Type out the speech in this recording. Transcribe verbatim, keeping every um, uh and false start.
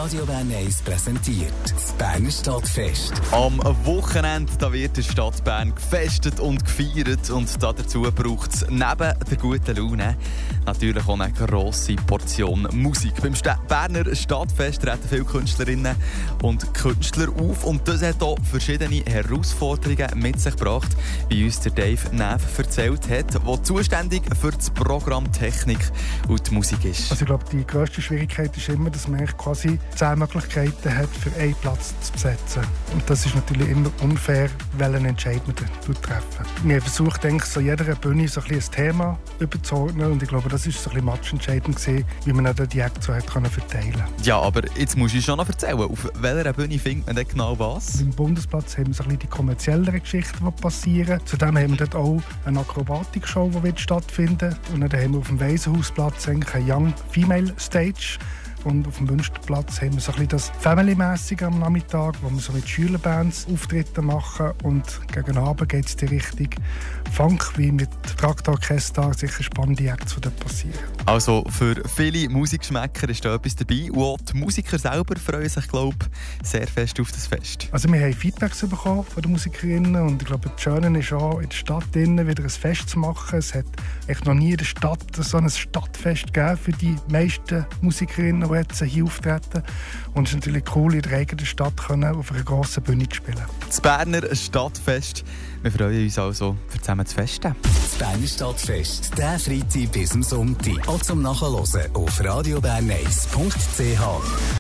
Radio Bern eins präsentiert das Berner Stadtfest. Am Wochenende da wird in der Stadt Bern gefestet und gefeiert. Und dazu braucht es neben der guten Laune natürlich auch eine grosse Portion Musik. Beim St- Berner Stadtfest treten viele Künstlerinnen und Künstler auf. Und das hat auch verschiedene Herausforderungen mit sich gebracht, wie uns der Dave Neff erzählt hat, der zuständig für das Programm Technik und die Musik ist. Also ich glaube, die grösste Schwierigkeit ist immer, dass man quasi zehn Möglichkeiten hat, für einen Platz zu besetzen. Und das ist natürlich immer unfair, welchen Entscheid man treffen. Wir haben versucht, denke ich, so jeder Bühne so ein, ein Thema überzuordnen. Und ich glaube, das war so ein bisschen matchentscheidend gewesen, wie man dann die Akte so hat können verteilen. Ja, aber jetzt musst du schon noch erzählen, auf welcher Bühne findet man denn genau was? Im Bundesplatz haben wir so ein bisschen die kommerzielleren Geschichten, die passieren. Zudem haben wir dort auch eine Akrobatikshow, die wird stattfinden. Und dann haben wir auf dem Waisenhausplatz eigentlich eine Young Female Stage. Und auf dem Münsterplatz haben wir so ein bisschen das Family-mässige am Nachmittag, wo wir so mit Schülerbands Auftritte machen. Und gegen Abend geht es in die Richtung Funk, wie mit Traktorchester, sicher spannende Acts, die dort passieren. Also für viele Musikgeschmäcker ist da etwas dabei. Und auch die Musiker selber freuen sich, glaube ich, sehr fest auf das Fest. Also wir haben Feedbacks bekommen von den Musikerinnen. Und ich glaube, das Schöne ist auch, in der Stadt wieder ein Fest zu machen. Es hat echt noch nie in der Stadt so ein Stadtfest gegeben für die meisten Musikerinnen, die jetzt hier auftreten. Und es ist natürlich cool, in der eigenen Stadt auf einer grossen Bühne zu spielen. Das Berner Stadtfest. Wir freuen uns also, für zusammen zu festen. Das Berner Stadtfest, der Freitag bis zum Sonntag. Auch zum Nachhören auf radio bern eins punkt c h.